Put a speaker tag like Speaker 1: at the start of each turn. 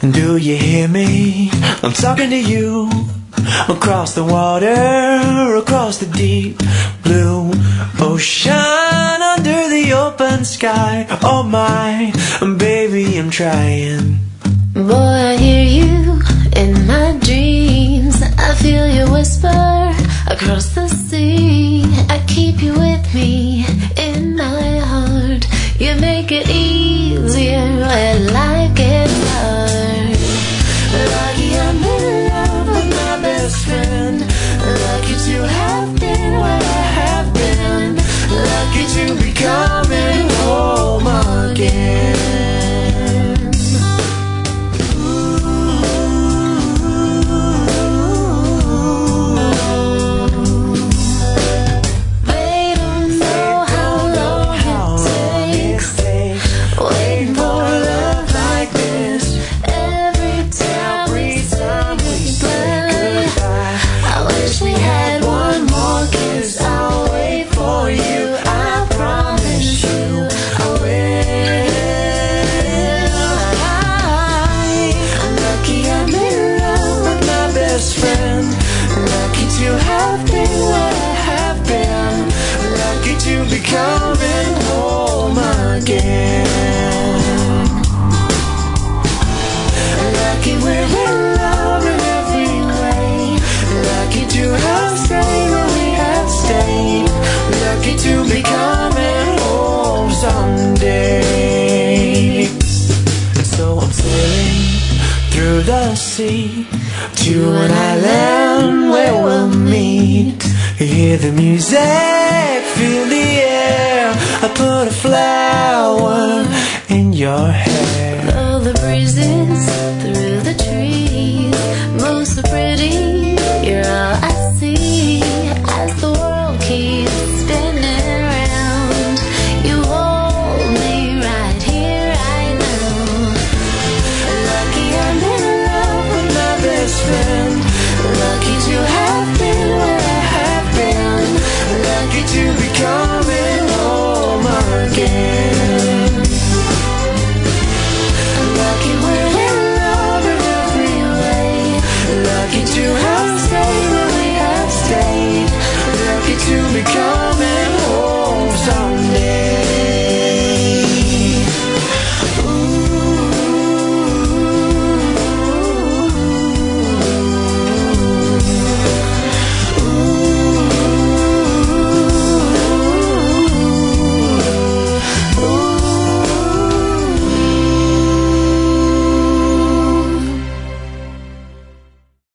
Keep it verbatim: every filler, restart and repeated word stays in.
Speaker 1: Do you hear me? I'm talking to you. Across the water, across the deep blue ocean, under the open sky. Oh my, baby, I'm trying.
Speaker 2: Boy, I hear you in my dreams. I feel you whisper across the sea. I keep you with me in my heart. You make it easier when life gets hard. Lucky I'm in love with my best friend. Lucky to have been where I have been. Lucky to be coming home again. Coming home again. Lucky we're in love in every way. Lucky to have stayed where we have stayed. Lucky to be coming home someday. And so I'm sailing through the sea to an island where we'll meet. Hear the music, feel the air. I put a flower in your hair. Though the breeze is